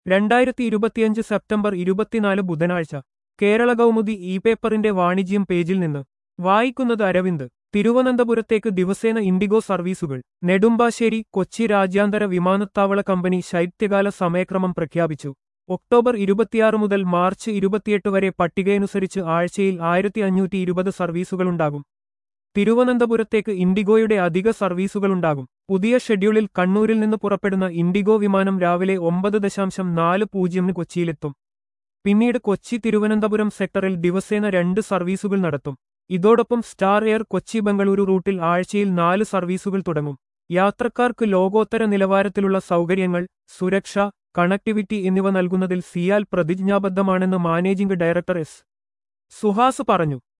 2025 September 24 ബുധനാഴ്ച Kerala Kaumudi E പേപ്പറിന്റെ വാണിജ്യം പേജിൽ നിന്ന് വായിക്കുന്നത് അരവിന്ദ്. തിരുവനന്തപുരത്തേക്ക് ദിവസേന ഇൻഡിഗോ സർവീസുകൾ. നെടുമ്പാശ്ശേരി കൊച്ചി രാജ്യാന്തര വിമാനത്താവള കമ്പനി ശൈത്യകാല സമയക്രമം പ്രഖ്യാപിച്ചു. ഒക്ടോബർ 26 മുതൽ മാർച്ച് 28 വരെ പട്ടികയനുസരിച്ച് ആഴ്ചയിൽ 1520 സർവീസുകളുണ്ടാകും. തിരുവനന്തപുരത്തേക്ക് ഇൻഡിഗോയുടെ അധിക സർവീസുകളുണ്ടാകും. പുതിയ ഷെഡ്യൂളിൽ കണ്ണൂരിൽ നിന്ന് പുറപ്പെടുന്ന ഇൻഡിഗോ വിമാനം രാവിലെ 9:40 കൊച്ചിയിലെത്തും. പിന്നീട് കൊച്ചി തിരുവനന്തപുരം സെക്ടറിൽ ദിവസേന 2 സർവീസുകൾ നടത്തും. ഇതോടൊപ്പം സ്റ്റാർ എയർ കൊച്ചി ബംഗളൂരു റൂട്ടിൽ ആഴ്ചയിൽ 4 സർവീസുകൾ തുടങ്ങും. യാത്രക്കാർക്ക് ലോകോത്തര നിലവാരത്തിലുള്ള സൗകര്യങ്ങൾ, സുരക്ഷ, കണക്ടിവിറ്റി എന്നിവ നൽകുന്നതിൽ സിയാൽ പ്രതിജ്ഞാബദ്ധമാണെന്ന് മാനേജിംഗ് ഡയറക്ടർ എസ്. സുഹാസ് പറഞ്ഞു.